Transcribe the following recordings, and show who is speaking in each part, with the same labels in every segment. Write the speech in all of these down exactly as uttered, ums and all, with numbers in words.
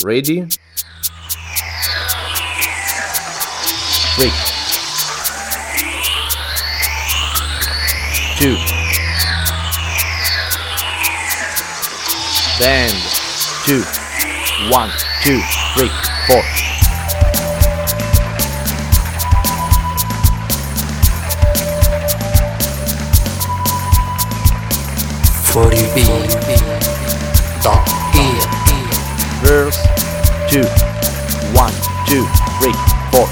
Speaker 1: Ready? Break. Two. Bend. Two. One, two, break, four.
Speaker 2: forty B dot E.
Speaker 1: Verse. Two. One, two, break, four.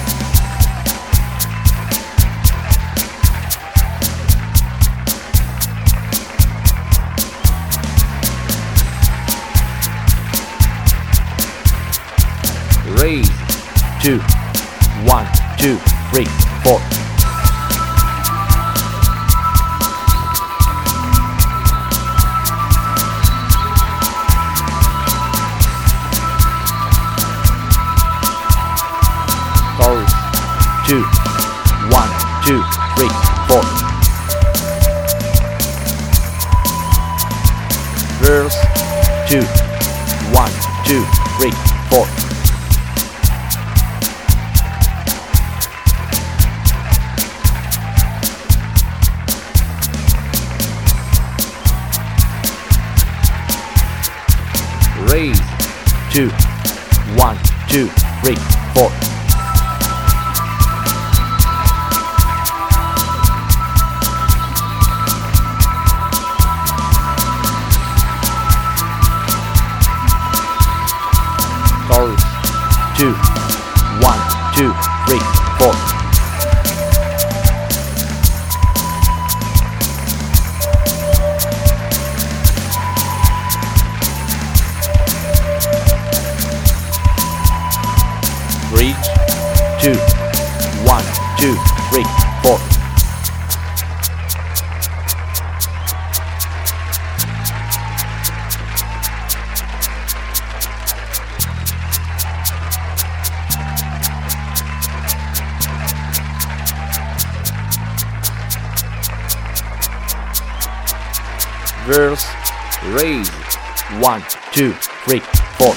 Speaker 1: Raise. Two. One, two, break, four. Chorus. Two. One, two, break, four. Verse. Two. One, two, break, four. Raise. Two. One, two, break, four. Chorus. Two. One, two, break, four. Bridge. Two. One, two, break, four. Verse. Raise. One, two, break, four.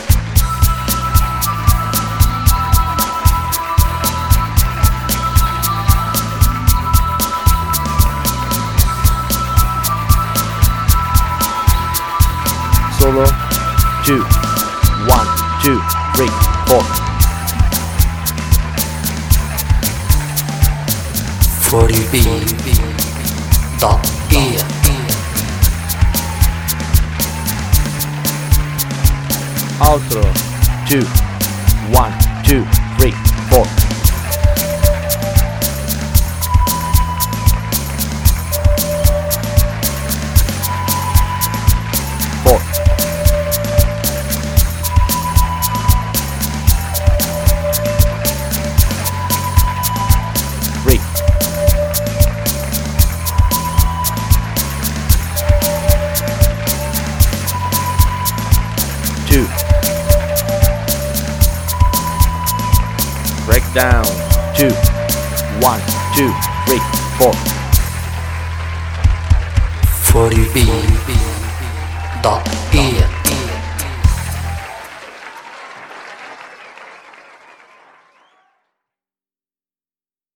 Speaker 1: Solo. Two. One, two, break, four.
Speaker 2: forty B dot E.
Speaker 1: Outro. Two. One, two, break, four. Four. Break. Two. Break down. Two. One, two, break, four.
Speaker 2: forty B dot E.